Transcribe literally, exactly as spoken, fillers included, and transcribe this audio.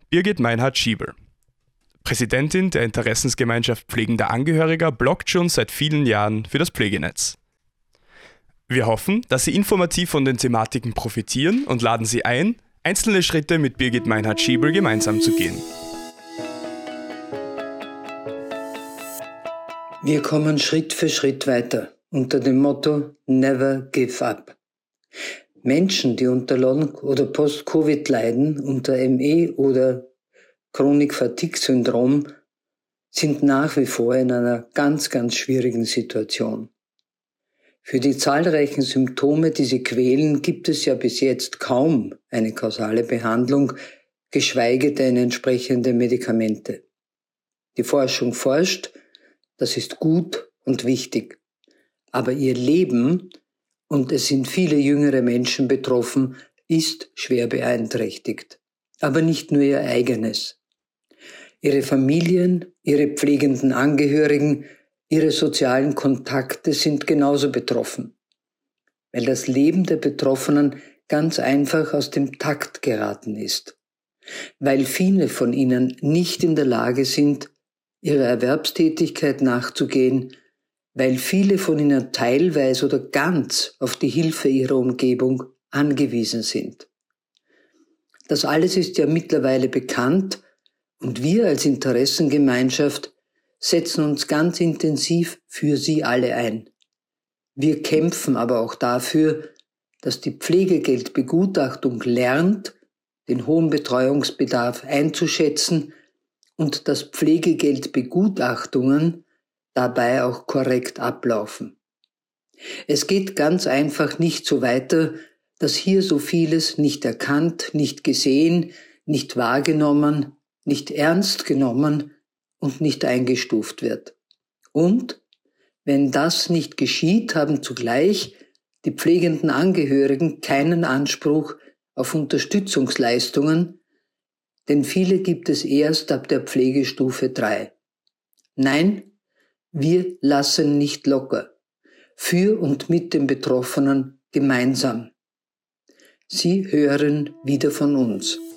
Birgit Meinhardt-Schiebel, Präsidentin der Interessensgemeinschaft Pflegender Angehöriger, bloggt schon seit vielen Jahren für das Pflegenetz. Wir hoffen, dass Sie informativ von den Thematiken profitieren und laden Sie ein, einzelne Schritte mit Birgit Meinhardt-Schiebel gemeinsam zu gehen. Wir kommen Schritt für Schritt weiter unter dem Motto Never Give Up. Menschen, die unter Long- oder Post-Covid leiden, unter M E oder Chronik-Fatigue-Syndrom, sind nach wie vor in einer ganz, ganz schwierigen Situation. Für die zahlreichen Symptome, die sie quälen, gibt es ja bis jetzt kaum eine kausale Behandlung, geschweige denn entsprechende Medikamente. Die Forschung forscht, das ist gut und wichtig. Aber ihr Leben, und es sind viele jüngere Menschen betroffen, ist schwer beeinträchtigt. Aber nicht nur ihr eigenes. Ihre Familien, ihre pflegenden Angehörigen, ihre sozialen Kontakte sind genauso betroffen. Weil das Leben der Betroffenen ganz einfach aus dem Takt geraten ist. Weil viele von ihnen nicht in der Lage sind, ihrer Erwerbstätigkeit nachzugehen, weil viele von ihnen teilweise oder ganz auf die Hilfe ihrer Umgebung angewiesen sind. Das alles ist ja mittlerweile bekannt und wir als Interessengemeinschaft setzen uns ganz intensiv für sie alle ein. Wir kämpfen aber auch dafür, dass die Pflegegeldbegutachtung lernt, den hohen Betreuungsbedarf einzuschätzen und dass Pflegegeldbegutachtungen dabei auch korrekt ablaufen. Es geht ganz einfach nicht so weiter, dass hier so vieles nicht erkannt, nicht gesehen, nicht wahrgenommen, nicht ernst genommen und nicht eingestuft wird. Und wenn das nicht geschieht, haben zugleich die pflegenden Angehörigen keinen Anspruch auf Unterstützungsleistungen, denn viele gibt es erst ab der Pflegestufe drei. Nein, wir lassen nicht locker. Für und mit den Betroffenen gemeinsam. Sie hören wieder von uns.